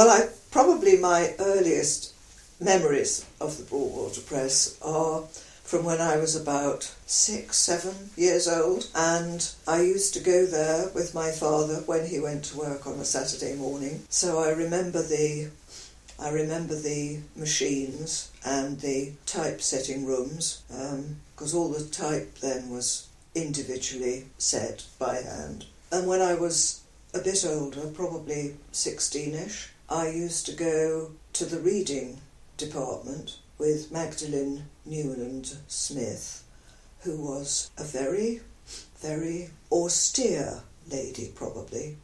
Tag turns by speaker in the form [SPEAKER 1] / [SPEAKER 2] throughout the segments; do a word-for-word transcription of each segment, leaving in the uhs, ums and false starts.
[SPEAKER 1] Well, I probably my earliest memories of the Broadwater Press are from when I was about six, seven years old, and I used to go there with my father when he went to work on a Saturday morning. So I remember the, I remember the machines and the typesetting rooms, because um, all the type then was individually set by hand. And when I was a bit older, probably sixteen-ish, I used to go to the reading department with Magdalene Newland Smith, who was a very, very austere lady, probably,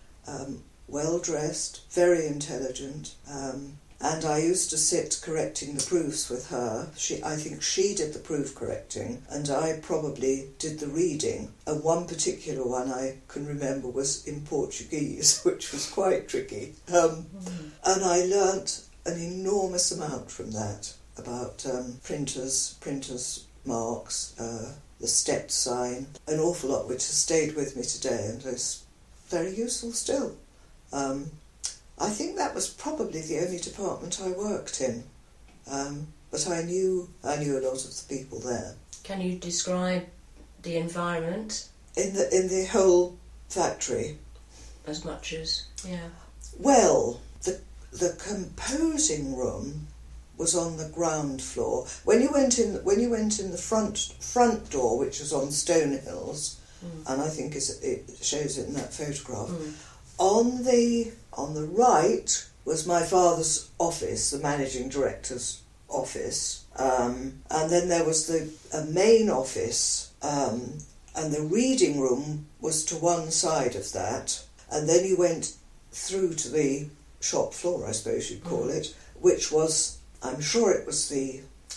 [SPEAKER 1] um, well-dressed, very intelligent, um, and I used to sit correcting the proofs with her. She, I think she did the proof correcting, and I probably did the reading. And one particular one I can remember was in Portuguese, which was quite tricky. Um, mm. And I learnt an enormous amount from that, about um, printers, printers' marks, uh, the step sign, an awful lot which has stayed with me today and is very useful still. Um, I think that was probably the only department I worked in, um, but I knew I knew a lot of the people there.
[SPEAKER 2] Can you describe the environment?
[SPEAKER 1] In the in the whole factory?
[SPEAKER 2] As much as, yeah.
[SPEAKER 1] Well, the the composing room was on the ground floor. When you went in, when you went in the front front door, which was on Stonehills, mm. and I think it's, it shows it in that photograph. Mm. On the on the right was my father's office, the managing director's office, um, and then there was the a main office, um, and the reading room was to one side of that, and then you went through to the shop floor, I suppose you'd call mm. it, which was, I'm sure it was the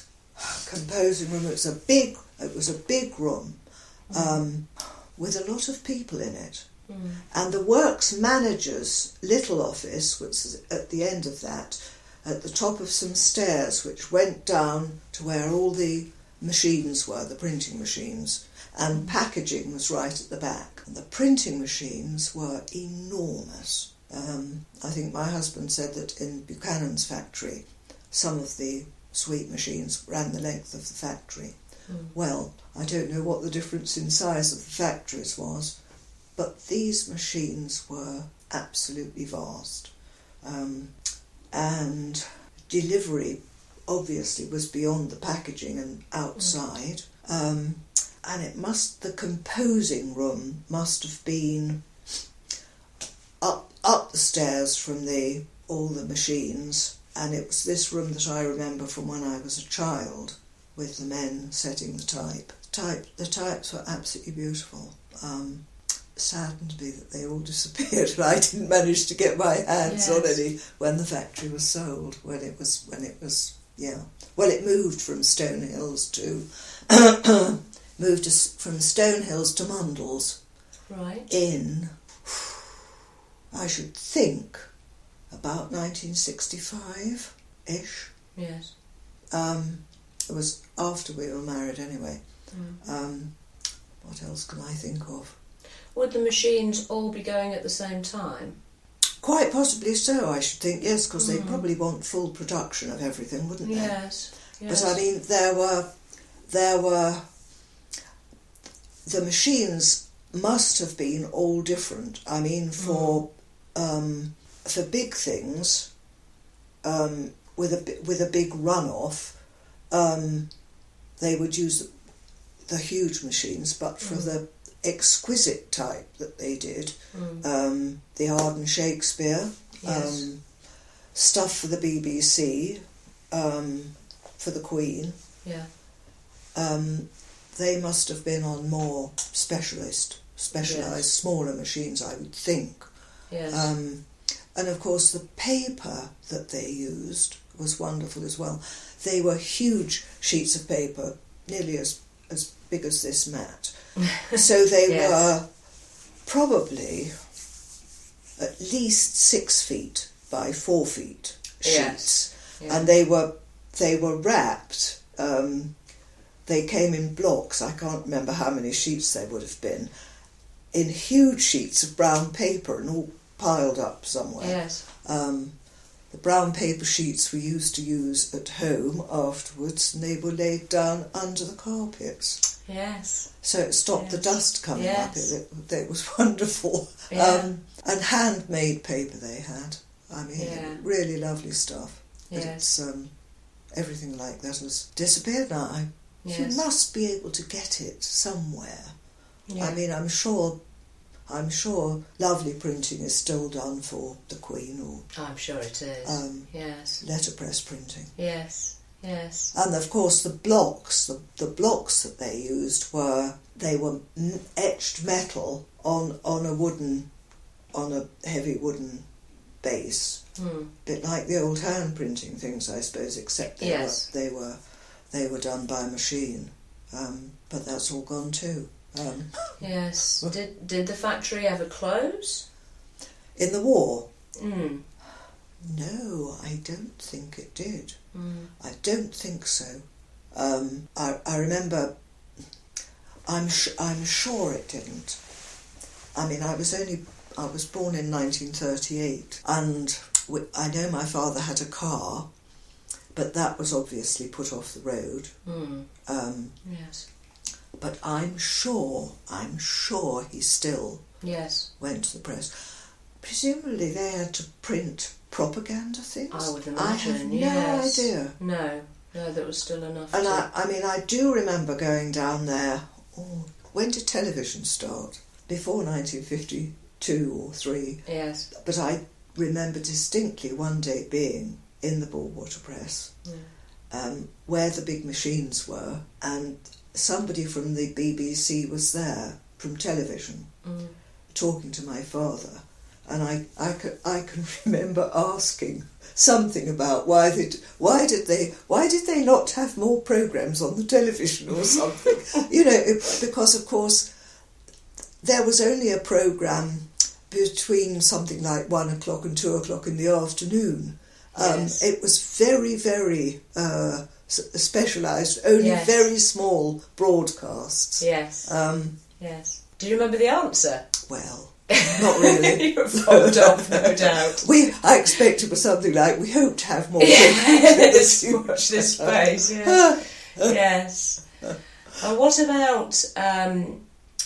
[SPEAKER 1] composing room. It was a big, it was a big room um, with a lot of people in it. Mm. And the works manager's little office, which was at the end of that, at the top of some stairs which went down to where all the machines were, the printing machines, and packaging was right at the back. And the printing machines were enormous. Um, I think my husband said that in Buchanan's factory, some of the sweep machines ran the length of the factory. Mm. Well, I don't know what the difference in size of the factories was, but these machines were absolutely vast. Um, and delivery obviously was beyond the packaging and outside. Mm. Um, and it must, the composing room must have been up up the stairs from the all the machines. And it was this room that I remember from when I was a child, with the men setting the type. Type the types were absolutely beautiful. Um, saddened me that they all disappeared, but I didn't manage to get my hands yes. on any when the factory was sold. When it was, when it was, yeah. Well, it moved from Stonehills to moved to, from Stonehills to Mundell's.
[SPEAKER 2] Right.
[SPEAKER 1] In, I should think, about nineteen sixty-five-ish.
[SPEAKER 2] Yes.
[SPEAKER 1] Um, it was after we were married anyway.
[SPEAKER 2] Mm.
[SPEAKER 1] Um, what else can I think of?
[SPEAKER 2] Would the machines all be going at the same time?
[SPEAKER 1] Quite possibly so, I should think, yes, because mm. they probably want full production of everything, wouldn't they?
[SPEAKER 2] Yes, yes.
[SPEAKER 1] But I mean, there were, there were, the machines must have been all different. I mean, for mm. um, for big things, um, with a with a big runoff, um, they would use the huge machines, but for mm. the exquisite type that they did, mm. um, the Arden Shakespeare,
[SPEAKER 2] yes.
[SPEAKER 1] um, stuff for the B B C, um, for the Queen.
[SPEAKER 2] Yeah.
[SPEAKER 1] Um, they must have been on more specialist, specialised, yes. smaller machines, I would think.
[SPEAKER 2] Yes.
[SPEAKER 1] Um, and of course the paper that they used was wonderful as well. They were huge sheets of paper, nearly as, as big as this mat. So they yes. were probably at least six feet by four feet sheets,
[SPEAKER 2] yes. yeah.
[SPEAKER 1] and they were they were wrapped. Um, they came in blocks. I can't remember how many sheets they would have been, in huge sheets of brown paper and all piled up somewhere.
[SPEAKER 2] Yes.
[SPEAKER 1] Um, the brown paper sheets we used to use at home afterwards, and they were laid down under the carpets.
[SPEAKER 2] Yes.
[SPEAKER 1] So it stopped
[SPEAKER 2] yes.
[SPEAKER 1] the dust coming
[SPEAKER 2] yes.
[SPEAKER 1] up. It, it, it was wonderful.
[SPEAKER 2] Yeah.
[SPEAKER 1] Um, and handmade paper they had. I mean,
[SPEAKER 2] Yeah.
[SPEAKER 1] really lovely stuff. But
[SPEAKER 2] Yes.
[SPEAKER 1] it's, um, everything like that has disappeared now. I,
[SPEAKER 2] Yes.
[SPEAKER 1] You must be able to get it somewhere.
[SPEAKER 2] Yeah.
[SPEAKER 1] I mean, I'm sure, I'm sure lovely printing is still done for the Queen, or
[SPEAKER 2] I'm sure it is.
[SPEAKER 1] um,
[SPEAKER 2] yes.
[SPEAKER 1] letterpress printing.
[SPEAKER 2] Yes. Yes.
[SPEAKER 1] And of course the blocks, the, the blocks that they used were, they were etched metal on, on a wooden, on a heavy wooden base.
[SPEAKER 2] Hmm.
[SPEAKER 1] Bit like the old hand printing things, I suppose, except they
[SPEAKER 2] Yes.
[SPEAKER 1] were they were they were done by machine. Um, but that's all gone too. Um,
[SPEAKER 2] Yes. Did did the factory ever close?
[SPEAKER 1] in the war,
[SPEAKER 2] Mm.
[SPEAKER 1] no, I don't think it did.
[SPEAKER 2] Mm.
[SPEAKER 1] I don't think so. Um, I I remember. I'm sh- I'm sure it didn't. I mean, I was only I was born in nineteen thirty-eight, and we, I know my father had a car, but that was obviously put off the road.
[SPEAKER 2] Mm.
[SPEAKER 1] Um,
[SPEAKER 2] Yes.
[SPEAKER 1] but I'm sure, I'm sure he still
[SPEAKER 2] Yes.
[SPEAKER 1] went to the press. Presumably they had to print propaganda things.
[SPEAKER 2] I would imagine.
[SPEAKER 1] I have no
[SPEAKER 2] yes.
[SPEAKER 1] idea.
[SPEAKER 2] No. No, that was still enough.
[SPEAKER 1] And
[SPEAKER 2] to...
[SPEAKER 1] I, I mean, I do remember going down there. Oh, when did television start? Before nineteen fifty-two or three.
[SPEAKER 2] Yes.
[SPEAKER 1] But I remember distinctly one day being in the Ballwater Press,
[SPEAKER 2] Yeah.
[SPEAKER 1] um, where the big machines were, and somebody from the B B C was there, from television,
[SPEAKER 2] Mm.
[SPEAKER 1] talking to my father. And I, I, can, I can remember asking something about why did why did they why did they not have more programmes on the television or something? You know, it, because of course there was only a programme between something like one o'clock and two o'clock in the afternoon. Um,
[SPEAKER 2] Yes.
[SPEAKER 1] It was very very uh, specialised, only
[SPEAKER 2] Yes.
[SPEAKER 1] very small broadcasts.
[SPEAKER 2] Yes.
[SPEAKER 1] Um,
[SPEAKER 2] Yes. Do you remember the answer?
[SPEAKER 1] well, not really.
[SPEAKER 2] You were fobbed off, no doubt.
[SPEAKER 1] We, I expect it was something like, we hope to have more.
[SPEAKER 2] Yes, watch this space, yes. Yes. And what about, um,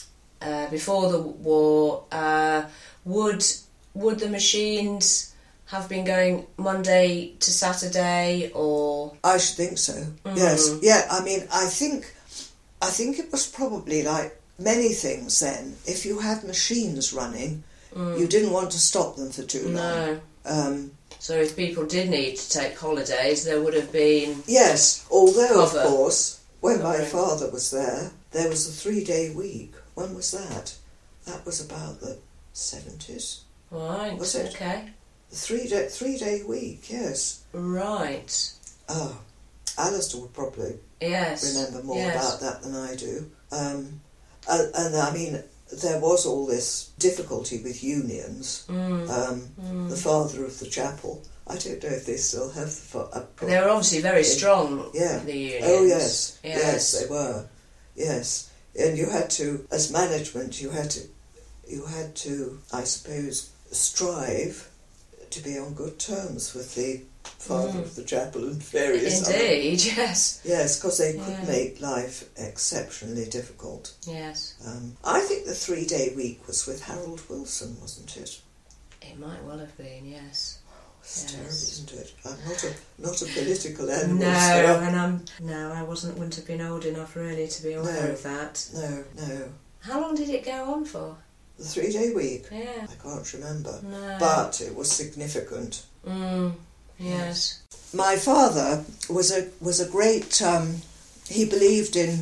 [SPEAKER 2] uh, before the war, uh, would would the machines have been going Monday to Saturday, or...
[SPEAKER 1] I should think so.
[SPEAKER 2] Mm.
[SPEAKER 1] Yes, yeah. I mean, I think, I think it was probably like many things then. If you had machines running,
[SPEAKER 2] Mm.
[SPEAKER 1] you didn't want to stop them for too long.
[SPEAKER 2] No.
[SPEAKER 1] Um,
[SPEAKER 2] So if people did need to take holidays, there would have been...
[SPEAKER 1] yes, although
[SPEAKER 2] Cover.
[SPEAKER 1] of course, when my
[SPEAKER 2] Covering.
[SPEAKER 1] father was there, there was a three-day week. When was that? That was about the seventies.
[SPEAKER 2] Right,
[SPEAKER 1] Was it?
[SPEAKER 2] okay.
[SPEAKER 1] The three-day three-day week. Yes.
[SPEAKER 2] Right.
[SPEAKER 1] Oh, Alistair would probably
[SPEAKER 2] Yes.
[SPEAKER 1] remember more
[SPEAKER 2] yes.
[SPEAKER 1] about that than I do. Um, and, and I mean, there was all this difficulty with unions.
[SPEAKER 2] Mm.
[SPEAKER 1] Um,
[SPEAKER 2] Mm.
[SPEAKER 1] The father of the chapel, I don't know if they still have the fa- uh, pro-
[SPEAKER 2] They were obviously very strong,
[SPEAKER 1] Yeah.
[SPEAKER 2] the unions.
[SPEAKER 1] Oh yes. yes,
[SPEAKER 2] Yes.
[SPEAKER 1] they were. Yes, and you had to, as management, you had to, you had to, I suppose, strive to be on good terms with the father
[SPEAKER 2] Mm.
[SPEAKER 1] of the chapel and various other.
[SPEAKER 2] Indeed, yes.
[SPEAKER 1] Yes, because they could
[SPEAKER 2] Yeah.
[SPEAKER 1] make life exceptionally difficult.
[SPEAKER 2] Yes.
[SPEAKER 1] Um, I think the three-day week was with Harold Wilson, wasn't it?
[SPEAKER 2] It might well have been, yes.
[SPEAKER 1] It's
[SPEAKER 2] Yes.
[SPEAKER 1] terrible, isn't it? I'm not a not a political animal.
[SPEAKER 2] No,
[SPEAKER 1] so
[SPEAKER 2] and I'm no, I wasn't wouldn't have been old enough really to be aware
[SPEAKER 1] No.
[SPEAKER 2] of that.
[SPEAKER 1] no, no.
[SPEAKER 2] How long did it go on for?
[SPEAKER 1] The three-day week.
[SPEAKER 2] Yeah.
[SPEAKER 1] I can't remember,
[SPEAKER 2] No.
[SPEAKER 1] but it was significant.
[SPEAKER 2] Mm, yes.
[SPEAKER 1] My father was a was a great. Um, he believed in.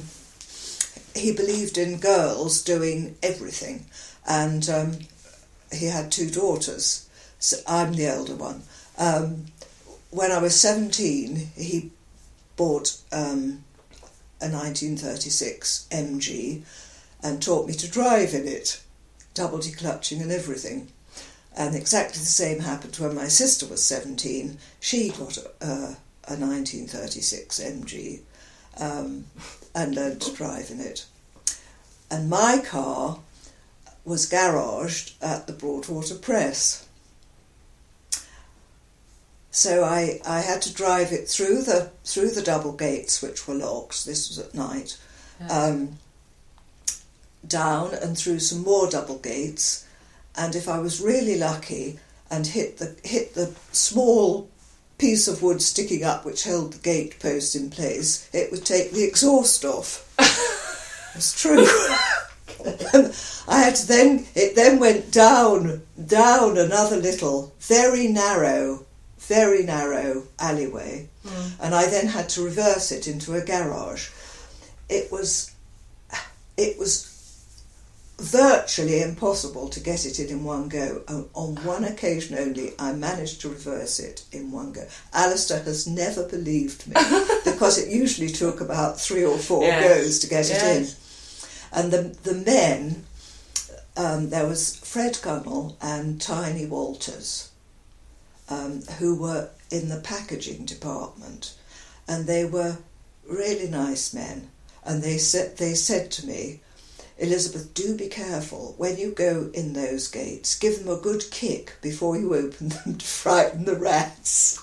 [SPEAKER 1] He believed in girls doing everything, and um, he had two daughters. So I'm the elder one. Um, when I was seventeen, he bought um, a nineteen thirty-six M G and taught me to drive in it, double declutching and everything. And exactly the same happened when my sister was seventeen. She got a, a nineteen thirty-six M G um, and learned to drive in it. And my car was garaged at the Broadwater Press. So I, I had to drive it through the through the double gates, which were locked. This was at night.
[SPEAKER 2] Yeah.
[SPEAKER 1] Um, down and through some more double gates, and if I was really lucky and hit the hit the small piece of wood sticking up which held the gate post in place, it would take the exhaust off. It's true. I had to then it then went down down another little very narrow very narrow alleyway,
[SPEAKER 2] mm.
[SPEAKER 1] and I then had to reverse it into a garage. It was it was virtually impossible to get it in in one go. On one occasion only, I managed to reverse it in one go. Alistair has never believed me, because it usually took about three or four
[SPEAKER 2] yes.
[SPEAKER 1] goes to get
[SPEAKER 2] yes.
[SPEAKER 1] it in. And the the men, um, there was Fred Gunnell and Tiny Walters, um, who were in the packaging department, and they were really nice men. And they said they said to me, "Elizabeth, do be careful when you go in those gates. Give them a good kick before you open them to frighten the rats."